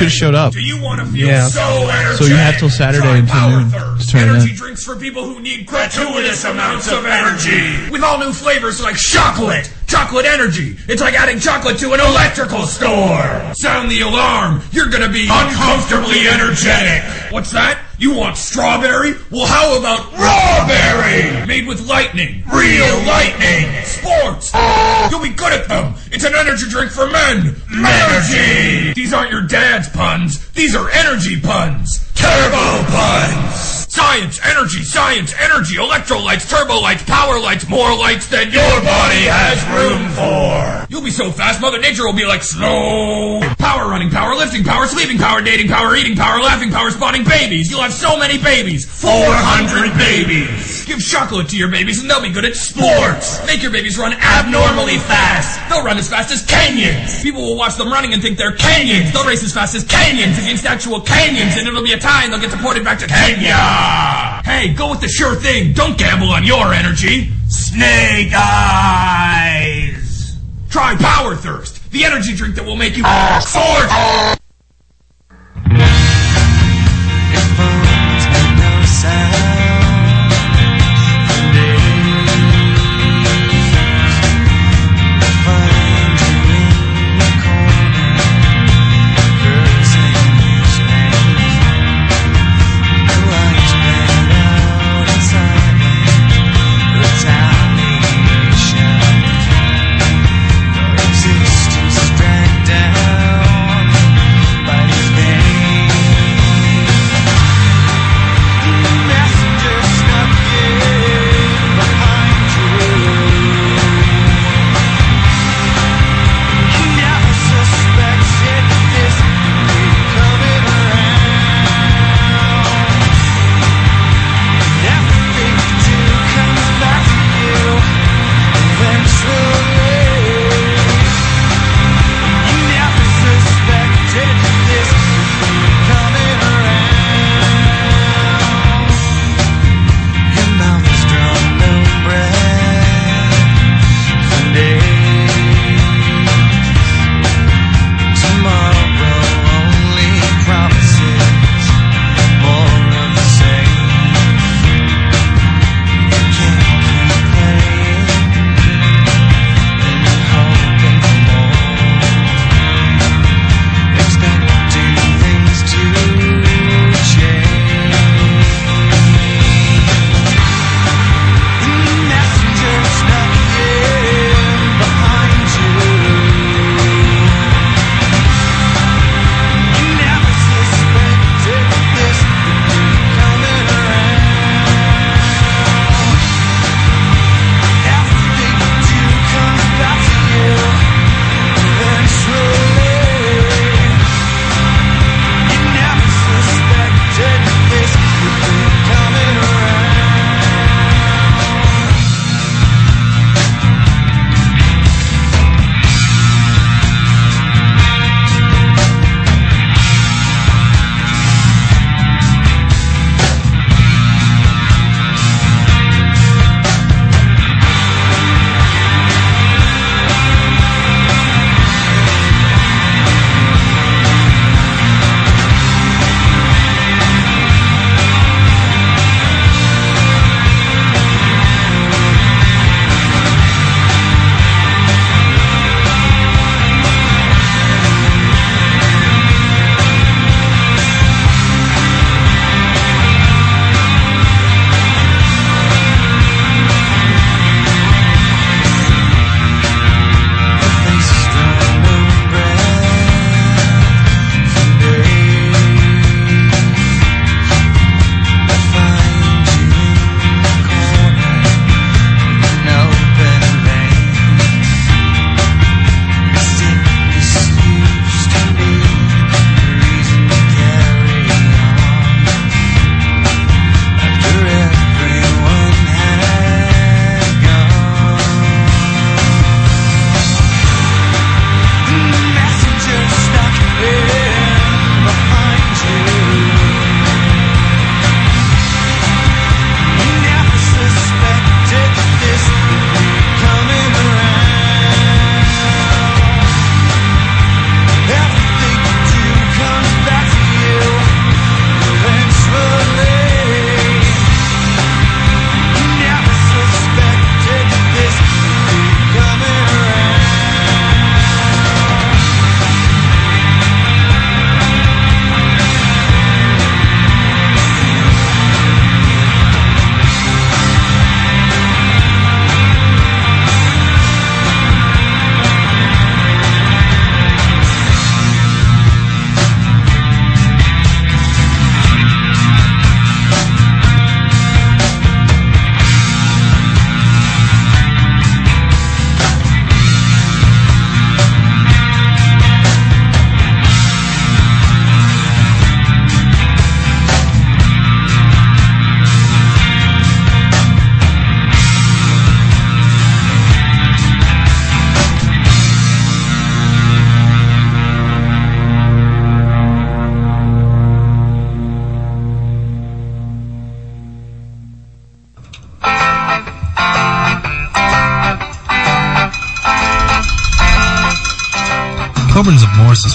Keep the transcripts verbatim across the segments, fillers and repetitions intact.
should have showed up. Do you want to feel yeah. so energetic? So you have till Saturday until noon to turn Energy in. drinks for people who need gratuitous amounts of energy. With all new flavors like chocolate. Chocolate energy. It's like adding chocolate to an electrical store. Sound the alarm. You're gonna be uncomfortably energetic. What's that? You want strawberry? Well, how about rawberry? Made with lightning. Real lightning. Sports. You'll be good at them. It's an energy drink for men. Energy. These aren't your dad's puns. These are energy puns. Turbo puns. Science, energy, science, energy, electrolytes, turbo lights, power lights, more lights than your body has room for. You'll be so fast, Mother Nature will be like slow. Power running, power lifting, power sleeping, power dating, power eating, power laughing, power spawning babies. You'll have so many babies. four hundred babies. Give chocolate to your babies and they'll be good at sports. Make your babies run abnormally fast. They'll run as fast as Kenyans. People will watch them running and think they're Kenyans. They'll race as fast as Kenyans against actual Kenyans, and it'll be a tie and they'll get deported back to Kenya. Hey, go with the sure thing. Don't gamble on your energy. Snake eyes. Try Power Thirst, the energy drink that will make you soar. Existence is dragged down.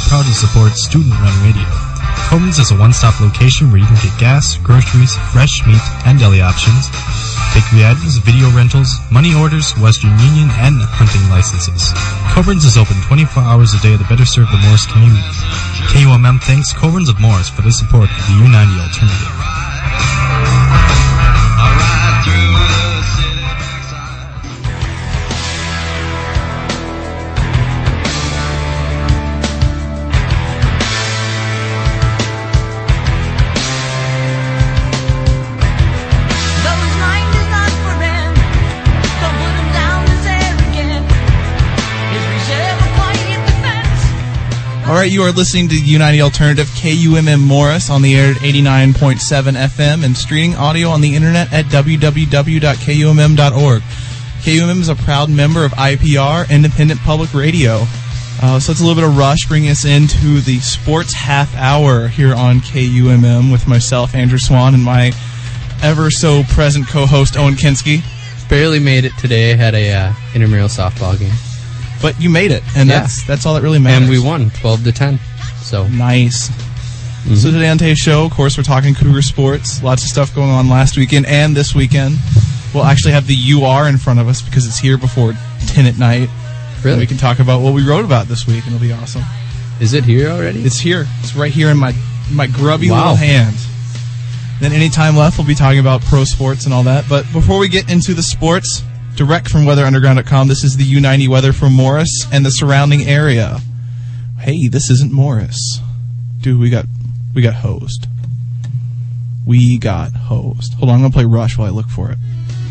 proud to support student-run radio. Coburn's is a one-stop location where you can get gas, groceries, fresh meat, and deli options, bakery items, video rentals, money orders, Western Union, and hunting licenses. Coburn's is open twenty-four hours a day to better serve the Morris community. K U M M thanks Coburn's of Morris for the support of the U ninety Alternative. Alright, you are listening to U ninety Alternative K U M M Morris on the air at eighty-nine point seven F M and streaming audio on the internet at w w w dot k u m m dot org. K U M M is a proud member of I P R, Independent Public Radio. Uh, so it's a little bit of rush bringing us into the sports half hour here on K U M M with myself, Andrew Swan, and my ever so present co-host, Owen Kinski. Barely made it today. Had a uh, intramural softball game. But you made it, and yeah. that's that's all that really matters. And we won, twelve to ten. So nice. Mm-hmm. So today on today's show, of course, we're talking Cougar sports. Lots of stuff going on last weekend and this weekend. We'll actually have the U R in front of us because it's here before ten at night. Really? And we can talk about what we wrote about this week, and it'll be awesome. Is it here already? It's here. It's right here in my my grubby wow. little hands. Then any time left, we'll be talking about pro sports and all that. But before we get into the sports, direct from weather underground dot com, this is the U ninety weather for Morris and the surrounding area. Hey, this isn't Morris. Dude, we got we got hosed. We got hosed. Hold on, I'm going to play Rush while I look for it.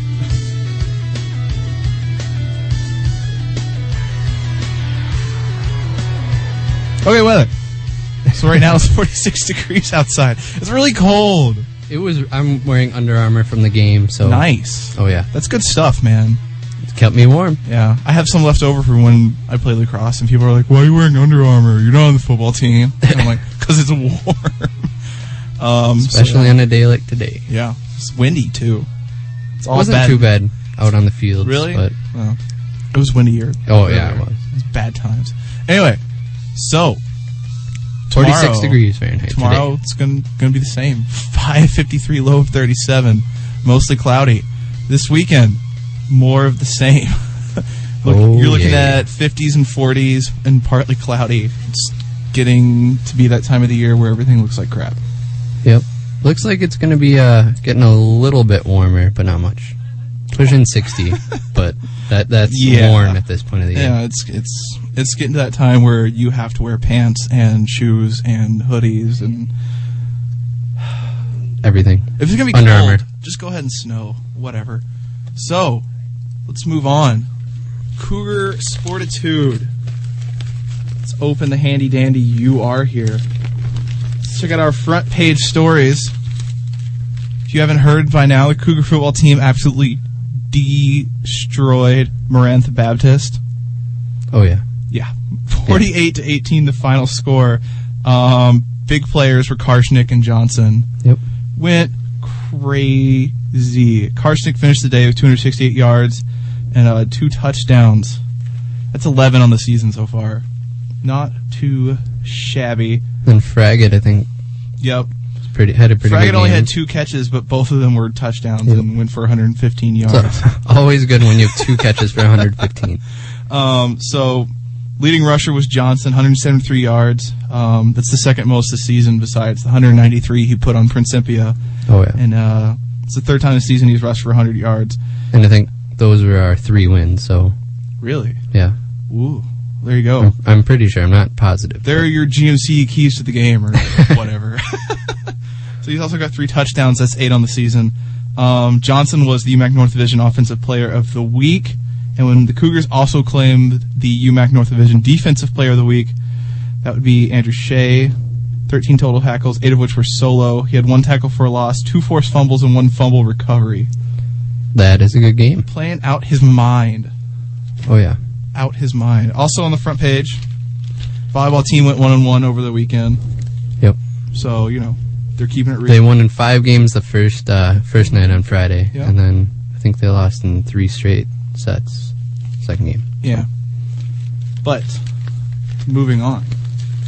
Okay, weather. So right now it's forty-six degrees outside. It's really cold. It was. I'm wearing Under Armour from the game, so nice. Oh yeah, that's good stuff, man. It's kept me warm. Yeah, I have some left over for when I play lacrosse, and people are like, "Why are you wearing Under Armour? You're not on the football team." And I'm like, "Because it's warm." um, Especially so, on a day like today. Yeah, it's windy too. It's all it wasn't bad. too bad out on the field. Really? But well, it was windier. Oh yeah, it was. It was bad times. Anyway, so. Tomorrow, forty-six degrees Fahrenheit. Tomorrow today. It's going to be the same. five fifty-three, low of thirty-seven. Mostly cloudy. This weekend, more of the same. Look, oh, you're looking yeah. at fifties and forties and partly cloudy. It's getting to be that time of the year where everything looks like crap. Yep. Looks like it's going to be uh, getting a little bit warmer, but not much. Pushing sixty, but that that's yeah. warm at this point of the year. Yeah, it's it's it's getting to that time where you have to wear pants and shoes and hoodies and everything. If it's gonna be Under cold, Armour. just go ahead and snow, whatever. So, let's move on. Cougar Sportitude. Let's open the handy dandy U R here. Let's check out our front page stories. If you haven't heard by now, the Cougar football team absolutely destroyed Marantha Baptist. Oh yeah, yeah, forty-eight to eighteen, the final score. Um, big players were Karshnick and Johnson. Yep, went crazy. Karshnick finished the day with two hundred sixty-eight yards and uh, two touchdowns. That's eleven on the season so far. Not too shabby. And Fraggett, I think. Yep. Pretty, had a pretty Fraggett good only game. had two catches, but both of them were touchdowns yep. and went for one hundred fifteen yards. So, always good when you have two catches for one hundred fifteen. Um, so, leading rusher was Johnson, one hundred seventy-three yards. Um, that's the second most this season besides the one hundred ninety-three he put on Principia. Oh, yeah. And uh, it's the third time this season he's rushed for one hundred yards. And I think those were our three wins, so. Really? Yeah. Ooh. There you go. I'm, I'm pretty sure. I'm not positive. There are your G M C keys to the game or whatever. So he's also got three touchdowns. That's eight on the season. Um, Johnson was the U M A C North Division Offensive Player of the Week. And when the Cougars also claimed the U M A C North Division Defensive Player of the Week, that would be Andrew Shea. thirteen total tackles, eight of which were solo. He had one tackle for a loss, two forced fumbles, and one fumble recovery. That is a good game. Playing out his mind. Oh, yeah. Out his mind. Also on the front page, volleyball team went one and one over the weekend. Yep. So, you know, they're keeping it real. They won in five games the first uh, first night on Friday. Yep. And then I think they lost in three straight sets. Second game. Yeah. But, moving on.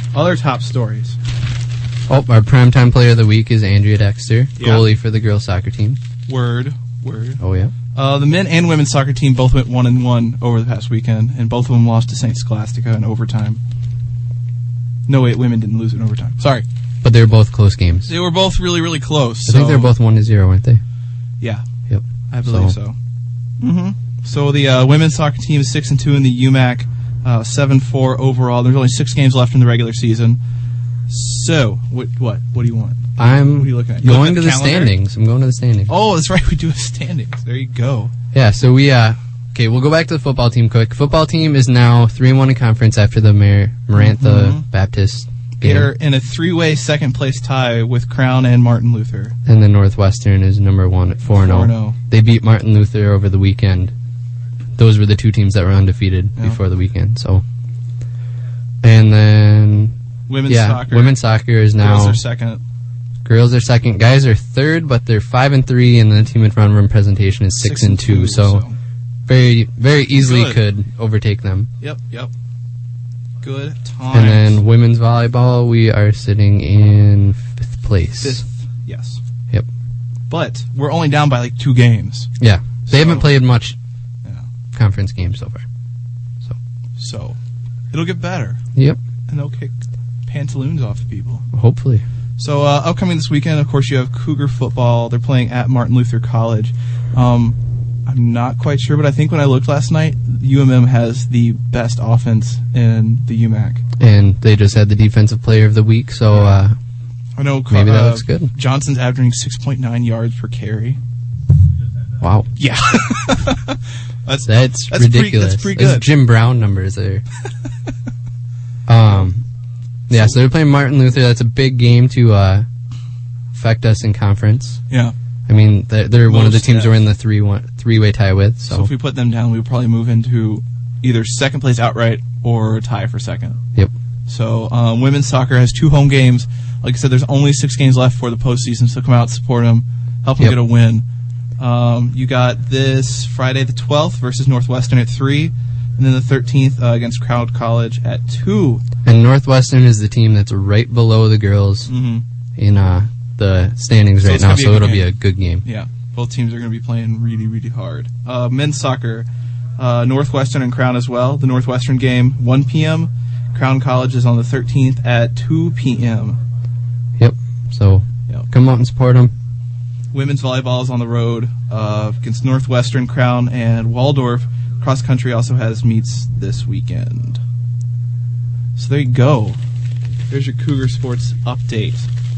Other top stories. Oh, our primetime player of the week is Andrea Dexter, Yeah. goalie for the girls soccer team. Word, word. Oh, yeah. Uh, the men and women's soccer team both went one and one over the past weekend, and both of them lost to Saint Scholastica in overtime. No, wait, women didn't lose in overtime. Sorry. But they were both close games. They were both really, really close. I think so- they're both one to zero, weren't they? Yeah. Yep. I believe so. Mm-hmm. So the uh, women's soccer team is six and two in the U M A C, uh, seven four overall. There's only six games left in the regular season. So, what what what do you want? I'm What are you looking at? You looking going at to the the calendar? standings. I'm going to the standings. Oh, that's right. We do a standings. There you go. Yeah, so we, uh, okay, we'll go back to the football team quick. Football team is now three and one in conference after the Mar- Marantha Mhm. Baptist game. They're in a three-way second-place tie with Crown and Martin Luther. And then Northwestern is number one at four and four and oh. oh. They beat Martin Luther over the weekend. Those were the two teams that were undefeated Yeah. before the weekend, so. And then, Women's yeah, soccer. women's soccer is now. Girls are second. Girls are second. Guys are third, but they're five and three, and the team in front of them presentation is six, and two. So, very, very easily Good. could overtake them. Yep, yep. Good times. And then women's volleyball, we are sitting in fifth place. Fifth, yes. Yep. But we're only down by like two games. Yeah, they So- haven't played much Yeah. conference games so far. So it'll get better, Yep, and they'll kick pantaloons off of people. hopefully. So uh, upcoming this weekend, of course, you have Cougar football. They're playing at Martin Luther College. Um, I'm not quite sure, but I think when I looked last night, U M M has the best offense in the U M A C. And they just had the defensive player of the week, so uh, I know maybe that uh, looks good. Johnson's averaging six point nine yards per carry. Wow, Yeah. that's, that's, That's pretty- ridiculous. that's pretty good. Jim Brown numbers there. um, yeah, so they're playing Martin Luther. That's a big game to uh, affect us in conference. yeah. I mean, they're, they're one of the Most, teams yeah. we're in the three one three way tie with. So, So if we put them down, we would probably move into either second place outright or a tie for second. yep. So um, women's soccer has two home games. Like I said, there's only six games left for the postseason, so come out, support them, help them Yep. get a win. Um, you got this Friday the twelfth versus Northwestern at three, and then the thirteenth uh, against Crowd College at two. And Northwestern is the team that's right below the girls Mm-hmm. in uh, the standings So right it's now, gonna be a so good it'll be game. a good game. Yeah, both teams are going to be playing really, really hard. Uh, men's soccer, uh, Northwestern and Crown as well. The Northwestern game, one p.m. Crown College is on the thirteenth at two p.m. Yep. So Yep. come out and support them. Women's volleyball is on the road uh, against Northwestern, Crown, and Waldorf. Cross country also has meets this weekend. So there you go. There's your Cougar Sports update.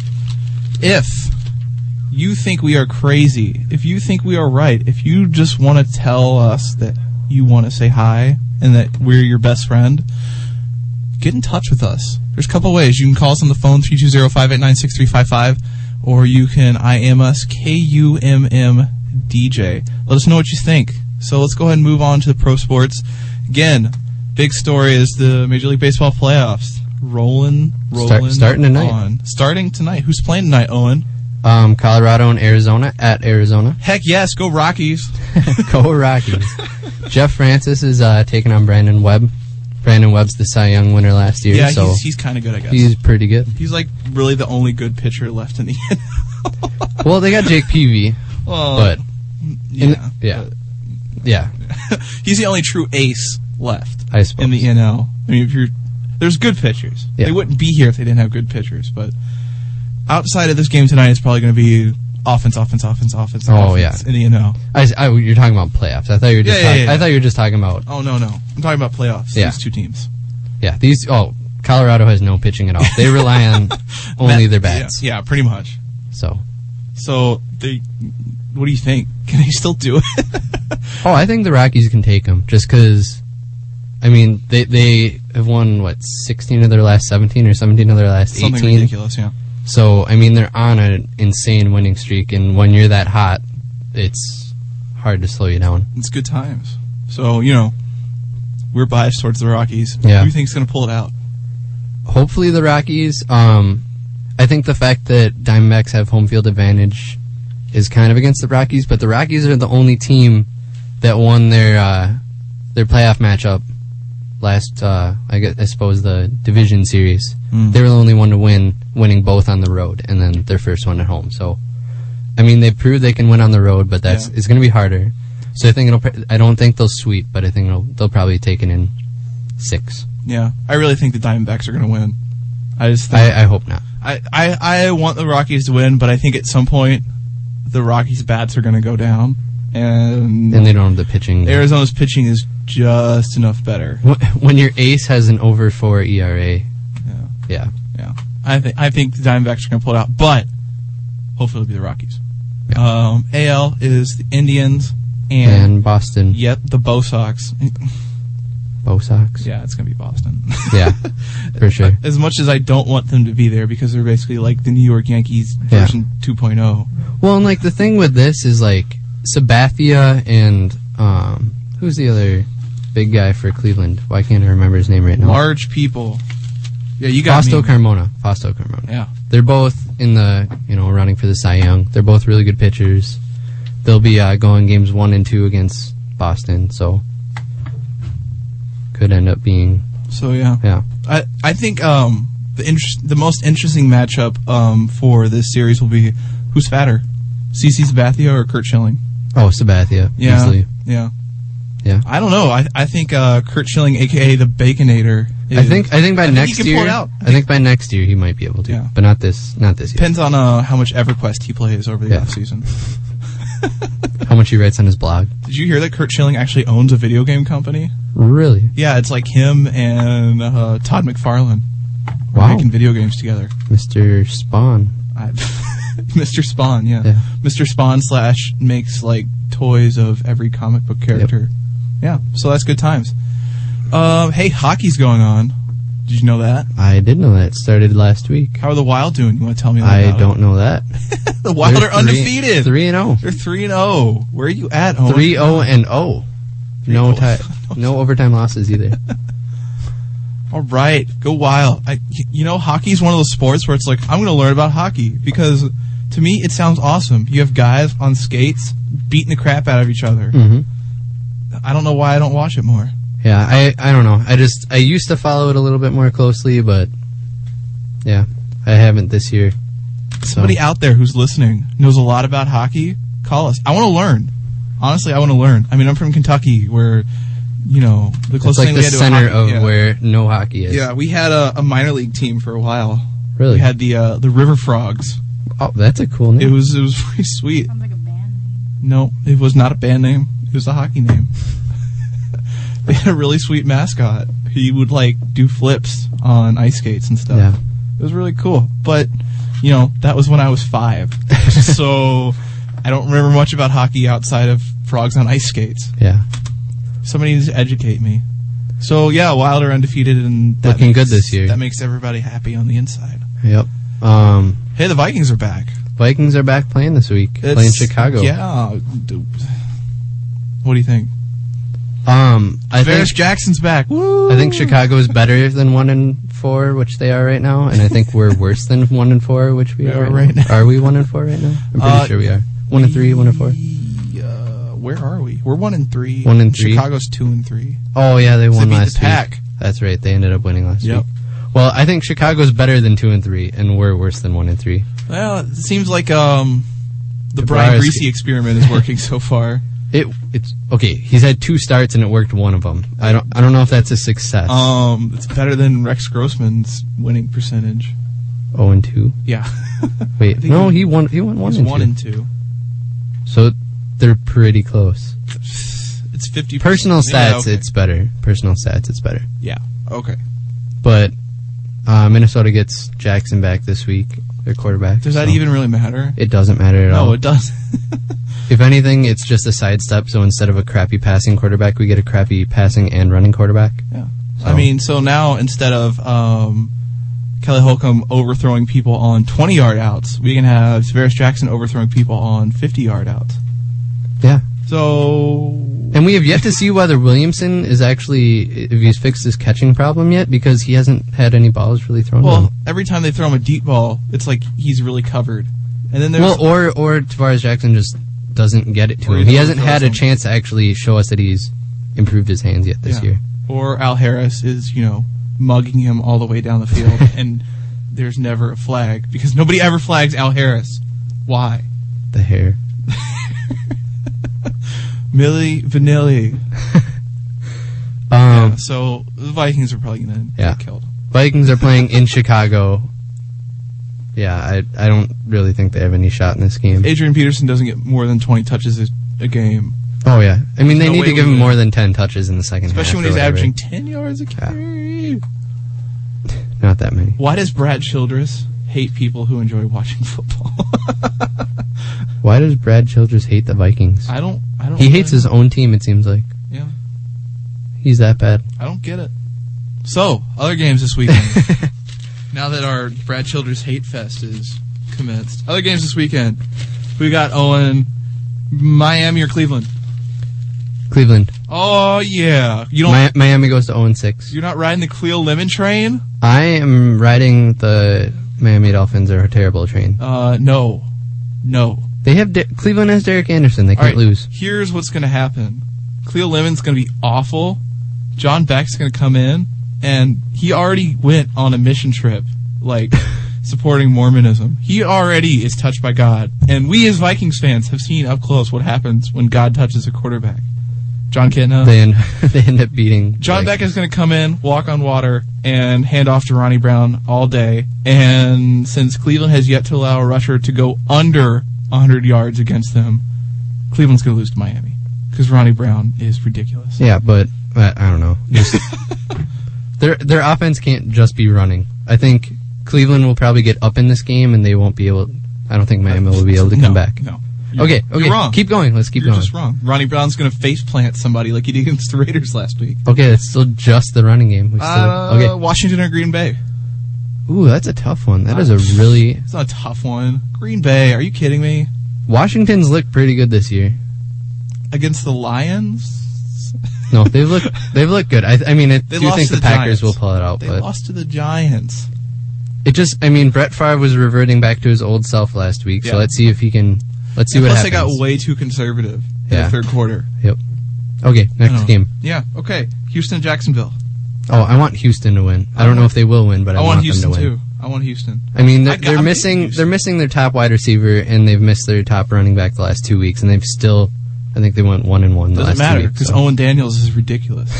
If you think we are crazy, if you think we are right, if you just want to tell us that you want to say hi and that we're your best friend, get in touch with us. There's a couple ways. You can call us on the phone, three two zero, five eight nine, six three five five, or you can I M us, K U M M D J. Let us know what you think. So let's go ahead and move on to the pro sports. Again, big story is the Major League Baseball playoffs. Rolling, rolling Start- starting tonight. on. Starting tonight. Who's playing tonight, Owen? Um, Colorado and Arizona at Arizona. Heck yes, go Rockies. Go Rockies. Jeff Francis is uh, taking on Brandon Webb. Brandon Webb's the Cy Young winner last year, Yeah, so he's, he's kind of good, I guess. he's pretty good. He's like really the only good pitcher left in the N L. Well, they got Jake Peavy, Well, but yeah, in- yeah, yeah, he's the only true ace left I suppose. in the N L. I mean, if you're there's good pitchers. Yeah. They wouldn't be here if they didn't have good pitchers. But outside of this game tonight, it's probably going to be offense, offense, offense, offense. Oh, offense yeah. in the N L. I, I, you're talking about playoffs. I thought you were just. Yeah, yeah, talk- yeah. I thought you were just talking about. Oh no, no, I'm talking about playoffs. Yeah. These two teams. Yeah, these. Oh, Colorado has no pitching at all. They rely on only their bats. Yeah, yeah, pretty much. So, So they, what do you think? Can they still do it? oh, I think the Rockies can take them just because. I mean, they they have won what sixteen of their last seventeen or seventeen of their last Something eighteen. ridiculous. Yeah. So I mean, they're on an insane winning streak, and when you're that hot, it's hard to slow you down. It's good times. So, you know, we're biased towards the Rockies. Yeah. Who do you think's going to pull it out? Hopefully, the Rockies. Um, I think the fact that Diamondbacks have home field advantage is kind of against the Rockies, but the Rockies are the only team that won their uh, their playoff matchup last, uh, I, guess, I suppose, the division series. Mm. They were the only one to win, winning both on the road, and then their first one at home. So, I mean, they've proved they can win on the road, but that's yeah. it's going to be harder. So I think it'll. I don't think they'll sweep, but I think it'll, they'll probably take it in six. Yeah, I really think the Diamondbacks are going to win. I just think, I, I hope not. I, I, I want the Rockies to win, but I think at some point the Rockies' bats are going to go down, and and they don't have the pitching. Arizona's pitching is just enough better. When your ace has an over four E R A, yeah, yeah, yeah. I think I think the Diamondbacks are going to pull it out, but hopefully it'll be the Rockies. Yeah. Um, A L is the Indians and, and Boston. Yep, the Bo Sox. Bo Sox? Yeah, it's going to be Boston. Yeah, for sure. As much as I don't want them to be there because they're basically like the New York Yankees version yeah. two point oh. Well, and like the thing with this is like Sabathia and um, who's the other big guy for Cleveland? Why can't I remember his name right now? Large people. Yeah, you got Fausto me. Carmona. Fausto Carmona. Yeah. They're both in the, you know, running for the Cy Young. They're both really good pitchers. They'll be uh, going games one and two against Boston, so could end up being. So yeah, yeah. I I think um the inter- the most interesting matchup um for this series will be who's fatter, CeCe Sabathia or Curt Schilling. Oh, Sabathia. Yeah, easily. yeah, yeah. I don't know. I I think uh, Curt Schilling, aka the Baconator. Is, I think I think by I next think year. Pull it out. I think by next year he might be able to. Yeah. But not this. Not this year. Depends on uh, how much EverQuest he plays over the yeah. off season. How much he writes on his blog. Did you hear that Curt Schilling actually owns a video game company? Really? Yeah, it's like him and uh, Todd McFarlane. Wow. Making video games together. Mister Spawn. I, Mister Spawn, yeah. yeah. Mister Spawn slash makes like toys of every comic book character. Yep. Yeah, so that's good times. Um, hey, hockey's going on. Did you know that? I did know that. It started last week. How are the Wild doing? You want to tell me that? I don't know that. The Wild They're are undefeated. three and oh. They're three and oh. Where are you at, Owen? three oh and oh. No tie, no overtime losses either. All right, go Wild. I, you know, hockey's one of those sports where it's like, I'm going to learn about hockey because to me it sounds awesome. You have guys on skates beating the crap out of each other. Mm-hmm. I don't know why I don't watch it more. Yeah, I I don't know. I just I used to follow it a little bit more closely, but yeah, I haven't this year. Somebody so. out there who's listening knows a lot about hockey. Call us. I want to learn. Honestly, I want to learn. I mean, I'm from Kentucky, where you know the closest it's like thing the we had to center a hockey, of yeah. where no hockey is. Yeah, we had a, a minor league team for a while. Really? We had the uh, the River Frogs. Oh, that's a cool name. It was it was pretty sweet. Sounds like a band name. No, it was not a band name. It was a hockey name. They had a really sweet mascot. He would like do flips on ice skates and stuff. Yeah. It was really cool. But, you know, that was when I was five. So I don't remember much about hockey outside of frogs on ice skates. Yeah. Somebody needs to educate me. So yeah, Wild are undefeated and that looking makes, good this year. That makes everybody happy on the inside. Yep. Um, hey, the Vikings are back. Vikings are back playing this week. It's, playing Chicago. Yeah. What do you think? Um, I Tavares think Jackson's back. Woo! I think Chicago is better than one and four, which they are right now, and I think we're worse than one and four, which we Yeah, are right, right now. now. Are we one and four right now? I'm pretty Uh, sure we are. One and three, one and four. Uh, where are we? We're one and three. One and three. Chicago's two and three. Oh yeah, they won beat last the Pack. week. That's right. They ended up winning last Yep. week. Well, I think Chicago's better than two and three, and we're worse than one and three. Well, it seems like um, the The Brian Browers- Greasy experiment is working so far. It it's okay. He's had two starts and it worked one of them. I don't I don't know if that's a success. Um, it's better than Rex Grossman's winning percentage. Oh and two. Yeah. Wait, think no, he- he won. He won one It's and one two. and two. So they're pretty close. It's fifty. Personal stats, Yeah, okay. it's better. Personal stats, it's better. Yeah. Okay. But uh, Minnesota gets Jackson back this week, their quarterback. Does that so even really matter? It doesn't matter at all. No, it doesn't. If anything, it's just a sidestep. So instead of a crappy passing quarterback, we get a crappy passing and running quarterback. Yeah. So- I mean, so now instead of um, Kelly Holcomb overthrowing people on twenty-yard outs, we can have Tavares Jackson overthrowing people on fifty-yard outs. Yeah. So And we have yet to see whether Williamson is actually, if he's fixed his catching problem yet, because he hasn't had any balls really thrown to Well, him. every time they throw him a deep ball, it's like he's really covered. And then there's Well, or or Tavares Jackson just doesn't get it to Or him. he He hasn't overthrows had a him. chance to actually show us that he's improved his hands yet this Yeah. year. Or Al Harris is, you know, mugging him all the way down the field, and there's never a flag because nobody ever flags Al Harris. Why? The hair. Milli Vanilli. um, yeah, so the Vikings are probably going to yeah. get killed. Vikings are playing in Chicago. Yeah, I I don't really think they have any shot in this game. Adrian Peterson doesn't get more than twenty touches a, a game. Oh, yeah. I mean, they no need to give him win. more than ten touches in the second Especially half. when he's whatever. averaging ten yards a carry. Yeah. Not that many. Why does Brad Childress hate people who enjoy watching football? Why does Brad Childress hate the Vikings? I don't. I don't. He really hates his own team, it seems like. Yeah. He's that bad. I don't get it. So, other games this weekend. Now that our Brad Childress hate fest is commenced. Other games this weekend. We got Owen, Miami or Cleveland. Cleveland. Oh yeah, you don't. Mi- Miami goes to oh and six. You're not riding the Cleo Lemon train. I am riding the Miami Dolphins are a terrible train. Uh, no, no. They have De- Cleveland has Derek Anderson. They All can't right, lose. Here's what's going to happen. Cleo Lemon's going to be awful. John Beck's going to come in, and he already went on a mission trip, like supporting Mormonism. He already is touched by God, and we as Vikings fans have seen up close what happens when God touches a quarterback. John Kitna. They end, they end up beating. John like, Beck is going to come in, walk on water, and hand off to Ronnie Brown all day. And since Cleveland has yet to allow a rusher to go under one hundred yards against them, Cleveland's going to lose to Miami because Ronnie Brown is ridiculous. Yeah, but uh, I don't know. Just, their their offense can't just be running. I think Cleveland will probably get up in this game, and they won't be able. I don't think Miami will be able to come no, back. No. You're, okay, okay. You're wrong. Keep going. Let's keep You're going. just wrong. Ronnie Brown's going to face plant somebody like he did against the Raiders last week. Okay, it's still just the running game. We still, Uh, okay. Washington or Green Bay? Ooh, that's a tough one. That is a really. It's not a tough one. Green Bay. Are you kidding me? Washington's looked pretty good this year. Against the Lions? No, they've looked they've looked good. I, I mean, I They do lost think to the the Packers Giants. will pull it out, They but lost to the Giants. it just. I mean, Brett Favre was reverting back to his old self last week, so Yeah. let's see if he can. Let's see And what plus, happens. they got way too conservative in Yeah. the third quarter. Yep. Okay, next Oh. game. Yeah, okay. Houston, Jacksonville. Oh, I want Houston to win. I don't know if they will win, but I, I want Houston them to win. too. I want Houston. I mean, they're, I got- they're I'm missing Houston. they're missing their top wide receiver, and they've missed their top running back the last two weeks, and they've still. I think they went one and one the Doesn't last matter two weeks. because so. Owen Daniels is ridiculous.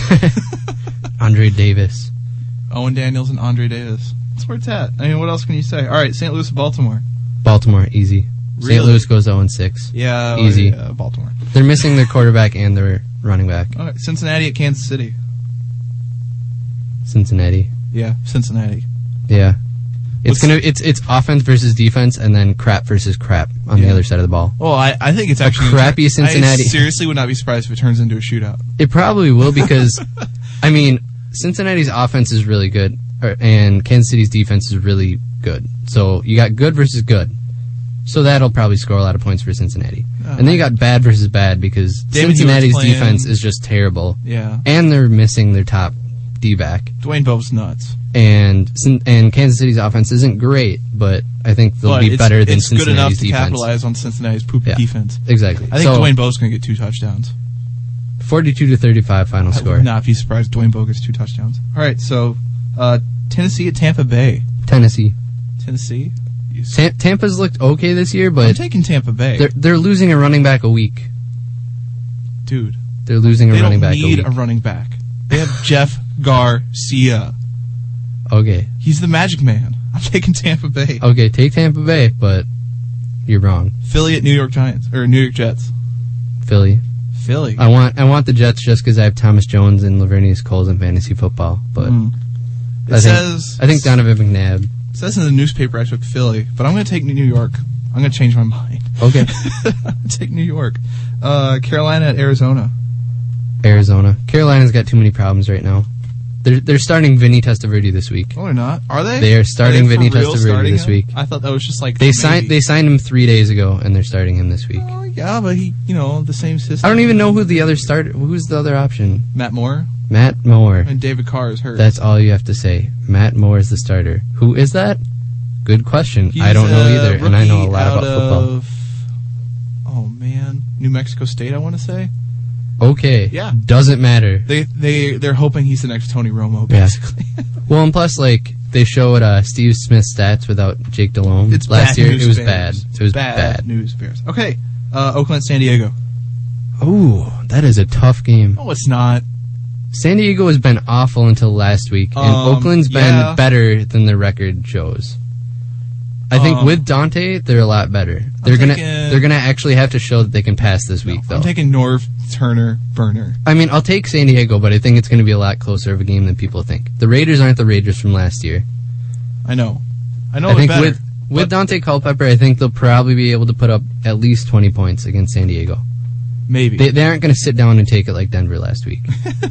Andre Davis. Owen Daniels and Andre Davis. That's where it's at. I mean, what else can you say? All right, Saint Louis, Baltimore. Baltimore, easy. Really? Saint Louis goes oh and six. Yeah, Easy. Yeah, Baltimore. They're missing their quarterback and their running back. All right, Cincinnati at Kansas City. Cincinnati. Yeah, Cincinnati. Yeah. It's What's- gonna it's it's offense versus defense and then crap versus crap on Yeah. the other side of the ball. Well, I, I think it's actually crappy I Cincinnati. seriously would not be surprised if it turns into a shootout. It probably will because I mean Cincinnati's offense is really good or, and Kansas City's defense is really good. So you got good versus good. So that'll probably score a lot of points for Cincinnati. Uh, and then you got bad versus bad because David Cincinnati's Hewitt's playing- defense is just terrible. Yeah, And they're missing their top D-back. Dwayne Bowe's nuts. And and Kansas City's offense isn't great, but I think they'll But be it's, better than it's good enough Cincinnati's to defense. capitalize on Cincinnati's poopy Yeah. defense. Exactly. I think so, Dwayne Bowe's going to get two touchdowns. forty-two to thirty-five final I score. would not be surprised if Dwayne Bowe gets two touchdowns. All right, so uh, Tennessee at Tampa Bay. Tennessee. Tennessee? You s- Ta- Tampa's looked okay this year, I'm but taking Tampa Bay. they're they're losing a running back a week. Dude, They're losing a they running don't back need a a week. running back. They have Jeff Garcia. Okay. He's the magic man. I'm taking Tampa Bay. Okay, take Tampa Bay, but you're wrong. Philly at New York Giants or New York Jets. Philly. Philly. I want I want the Jets just because I have Thomas Jones and Lavernius Coles in fantasy football, but Mm. It I think says I think Donovan McNabb. it says in the newspaper I took Philly, but I'm going to take New York. I'm going to change my mind. Okay. I'm gonna take New York. Uh, Carolina at Arizona. Arizona. Carolina's got too many problems right now. They're they're starting Vinny Testaverde this week. Oh, they're not. Are they? They are starting Are they for Vinny real Testaverde starting this him? week. I thought that was just like They maybe. signed they signed him three days ago, and they're starting him this week. Oh, yeah, but he, you know, the same system. I don't even know who the other start. Who's the other option? Matt Moore Matt Moore. and David Carr is hurt. That's all you have to say. Matt Moore is the starter. Who is that? Good question. He's I don't know a either, and I know a rookie lot out about football. of, oh man, New Mexico State. I want to say. okay. Yeah. Doesn't matter. They they they're hoping he's the next Tony Romo, Yeah. basically. Well, and plus, like, they showed uh, Steve Smith's stats without Jake Delhomme. It's last bad year. news It was bears. bad. It was bad, bad. news bears. Okay, uh, Oakland, San Diego. Oh, that is a tough game. Oh, it's not. San Diego has been awful until last week, and Um, Oakland's been yeah. better than the record shows. I think Um, with Dante, they're a lot better. They're gonna taking- they're gonna actually have to show that they can pass this week, though. I'm taking Norv, Turner, Burner. I mean, I'll take San Diego, but I think it's going to be a lot closer of a game than people think. The Raiders aren't the Raiders from last year. I know. I know I it think better. with with but- Dante Culpepper, I think they'll probably be able to put up at least twenty points against San Diego. Maybe. They they aren't going to sit down and take it like Denver last week.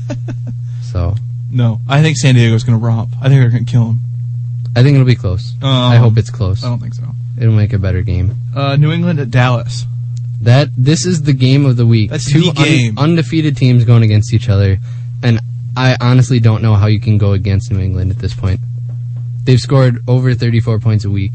So no, I think San Diego's going to romp. I think they're going to kill him. I think it'll be close. Um, I hope it's close. I don't think so. It'll make a better game. Uh, New England at Dallas. That this is the game of the week. That's Two the game. Un- undefeated teams going against each other, and I honestly don't know how you can go against New England at this point. They've scored over thirty-four points a week,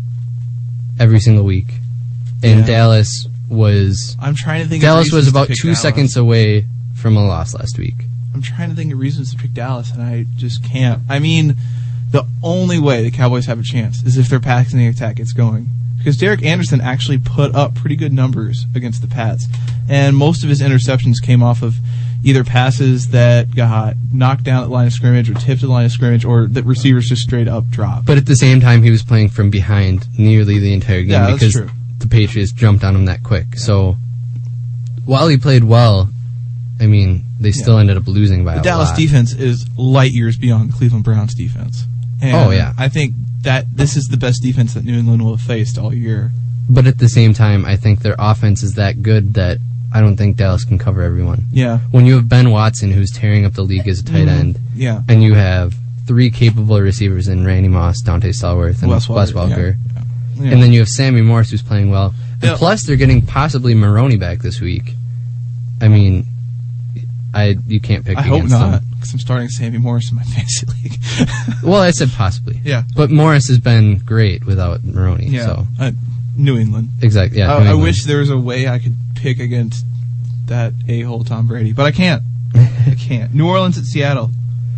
every single week, and Yeah. Dallas was I'm trying to think. of Dallas was reasons to about pick two Dallas. seconds away from a loss last week. I'm trying to think of reasons to pick Dallas, and I just can't. I mean, the only way the Cowboys have a chance is if their passing attack gets going. Because Derek Anderson actually put up pretty good numbers against the Pats, and most of his interceptions came off of either passes that got knocked down at the line of scrimmage or tipped at the line of scrimmage, or that receivers just straight up dropped. But at the same time, he was playing from behind nearly the entire game Yeah, that's because true. the Patriots jumped on him that quick. So while he played well, I mean, they still Yeah. ended up losing by The a Dallas lot. defense is light years beyond Cleveland Browns defense. And Oh, yeah. I think that this is the best defense that New England will have faced all year. But at the same time, I think their offense is that good that I don't think Dallas can cover everyone. Yeah. When you have Ben Watson, who's tearing up the league as a tight Mhm. end, Yeah. and you have three capable receivers in Randy Moss, Dante Stallworth, and Wes Wes Welker, Welker, yeah. Yeah. and then you have Sammy Morris, who's playing well. And Yeah. plus, they're getting possibly Maroney back this week. I mean, I you can't pick I hope against not, them. because I'm starting Sammy Morris in my fantasy league. Well, I said possibly. Yeah. But Morris has been great without Maroney. Yeah. So Uh, New England. exactly. Yeah. New I, I England. wish there was a way I could pick against that a-hole Tom Brady, but I can't. I can't. New Orleans at Seattle.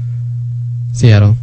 Seattle.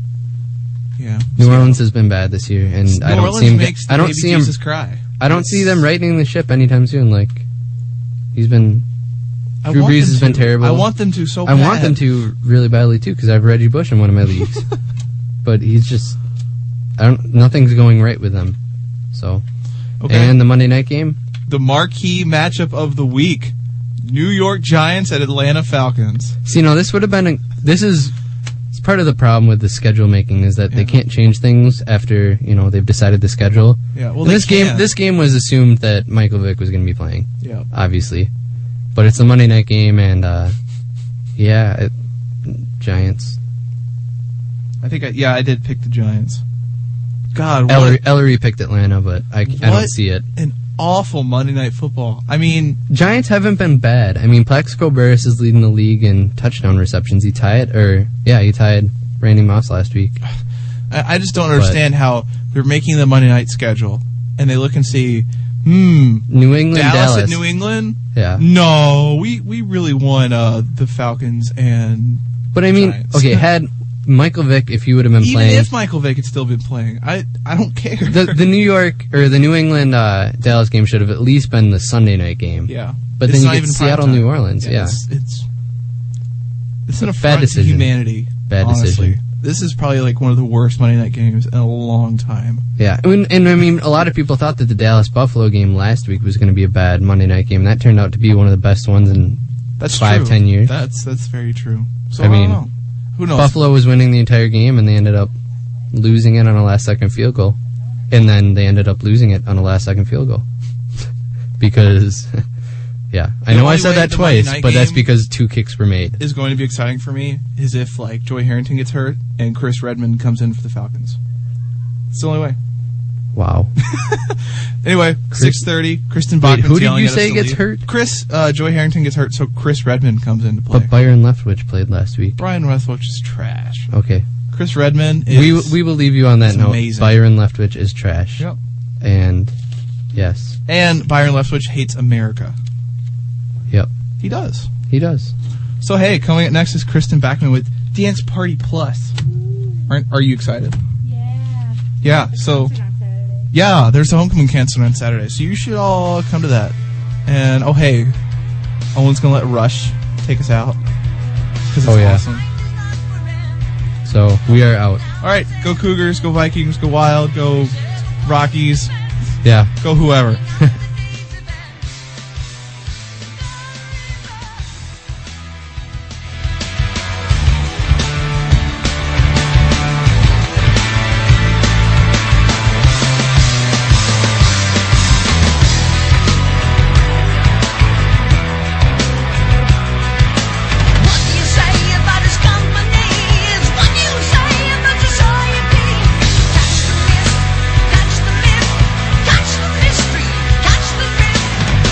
Yeah. New Seattle. Orleans has been bad this year, and New I don't Orleans see him. makes I don't baby see him. Jesus cry. I don't see them righting the ship anytime soon. Like he's been. I Drew want Brees them has been to. terrible. I want them to so I bad. want them to really badly too because I have Reggie Bush in one of my leagues, but he's just. I don't. Nothing's going right with them. So. Okay. And the Monday night game. The marquee matchup of the week: New York Giants at Atlanta Falcons. See, no, this would have been. A, this is. It's part of the problem with the schedule making is that they Yeah. can't change things after you know they've decided the schedule. Yeah. Well, And they this game. can. This game was assumed that Michael Vick was going to be playing. Yeah. Obviously, but it's a Monday night game, and uh, yeah, it, Giants. I think. I, yeah, I did pick the Giants. God, what Ellery, Ellery picked Atlanta, but I, I What? don't see it. an awful Monday Night Football. I mean, Giants haven't been bad. I mean, Plaxico Burress is leading the league in touchdown receptions. He tied, or yeah, he tied Randy Moss last week. I, I just don't understand how they're making the Monday night schedule and they look and see, hmm, New England, Dallas, Dallas. at New England. Yeah, No, we we really won uh, the Falcons and but I mean, Giants. okay, had Michael Vick, if he would have been even playing, if Michael Vick had still been playing, I I don't care. the the New York or the New England uh, Dallas game should have at least been the Sunday night game. yeah, But It's then you not get even Seattle, prime time. New Orleans, yeah. It's it's, it's an Bad affront to decision. humanity. Bad honestly. decision. This is probably like one of the worst Monday night games in a long time. Yeah, and, and I mean, a lot of people thought that the Dallas Buffalo game last week was going to be a bad Monday night game. That turned out to be one of the best ones in That's five, true. ten years. That's that's very true. So I I, mean, don't know. Who knows? Buffalo was winning the entire game, and they ended up losing it on a last-second field goal, and then they ended up losing it on a last-second field goal because, yeah, I The know I only said way that the Monday twice, night but that's game because two kicks were made. is going to be exciting for me is if like Joey Harrington gets hurt and Chris Redmond comes in for the Falcons. It's the only way. Wow. Anyway, six thirty. Kristen Bachman's who did yelling you at us say to gets leave. hurt? Chris. Uh, Joey Harrington gets hurt, so Chris Redmond comes in to play. But Byron Leftwich played last week. Brian Leftwich is trash. Okay. Chris Redmond is. We we will leave you on that is note. amazing. Byron Leftwich is trash. Yep. And, yes. And Byron Leftwich hates America. Yep. He does. He he does. So, hey, coming up next is Kristen Backman with Dance Party Plus. Aren't, are you excited? Yeah. Yeah, so... Yeah, there's a homecoming concert on Saturday, so you should all come to that. And, oh, hey, Owen's going to let Rush take us out. Because it's Oh, yeah. awesome. So, we are out. All right, go Cougars, go Vikings, go Wild, go Rockies, Yeah. go whoever. What do you say about his company? Is what you say about society? Catch the mist, catch the myth, catch the mystery, catch the drift.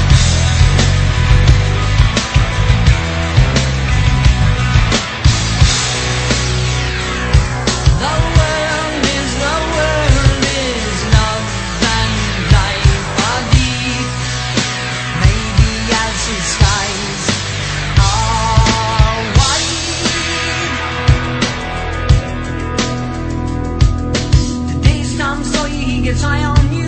The world is, the world is love and life are deep. Maybe as his skies are wide. The days come so he gets high on you.